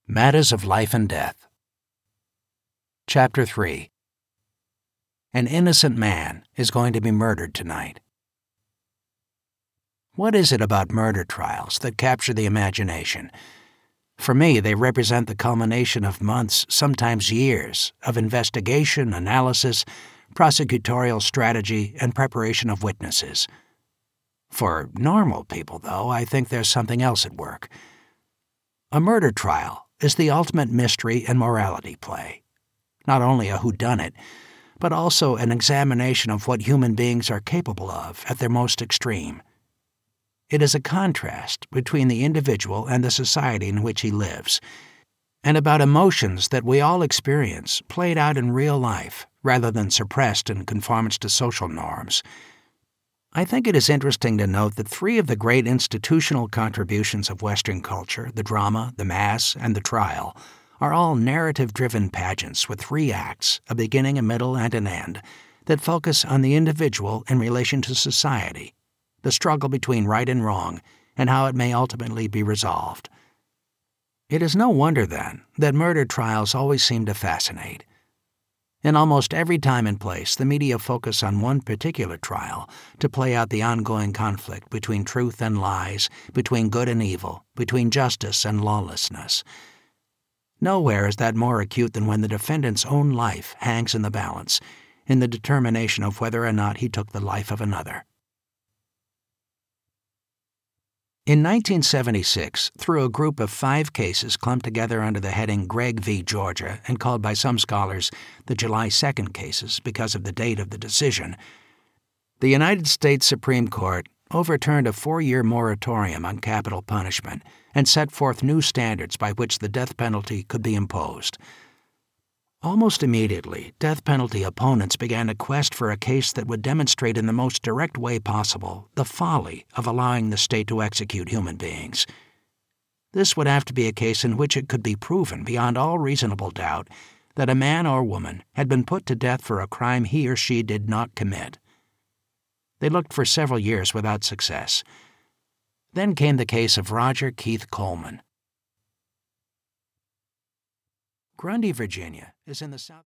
Matters of Life and Death. Chapter 3. An innocent man is going to be murdered tonight. What is it about murder trials that capture the imagination? For me, they represent the culmination of months, sometimes years, of investigation, analysis, prosecutorial strategy, and preparation of witnesses. For normal people, though, I think there's something else at work. A murder trial is the ultimate mystery and morality play. Not only a whodunit, but also an examination of what human beings are capable of at their most extreme. It is a contrast between the individual and the society in which he lives, and about emotions that we all experience played out in real life rather than suppressed in conformance to social norms. I think it is interesting to note that three of the great institutional contributions of Western culture, the drama, the mass, and the trial, are all narrative-driven pageants with three acts, a beginning, a middle, and an end, that focus on the individual in relation to society, the struggle between right and wrong, and how it may ultimately be resolved. It is no wonder, then, that murder trials always seem to fascinate. In almost every time and place, the media focus on one particular trial to play out the ongoing conflict between truth and lies, between good and evil, between justice and lawlessness. Nowhere is that more acute than when the defendant's own life hangs in the balance, in the determination of whether or not he took the life of another. In 1976, through a group of 5 cases clumped together under the heading Gregg v. Georgia and called by some scholars the July 2nd cases because of the date of the decision, the United States Supreme Court overturned a 4-year moratorium on capital punishment and set forth new standards by which the death penalty could be imposed. Almost immediately, death penalty opponents began a quest for a case that would demonstrate in the most direct way possible the folly of allowing the state to execute human beings. This would have to be a case in which it could be proven beyond all reasonable doubt that a man or woman had been put to death for a crime he or she did not commit. They looked for several years without success. Then came the case of Roger Keith Coleman. Grundy, Virginia, is in the south.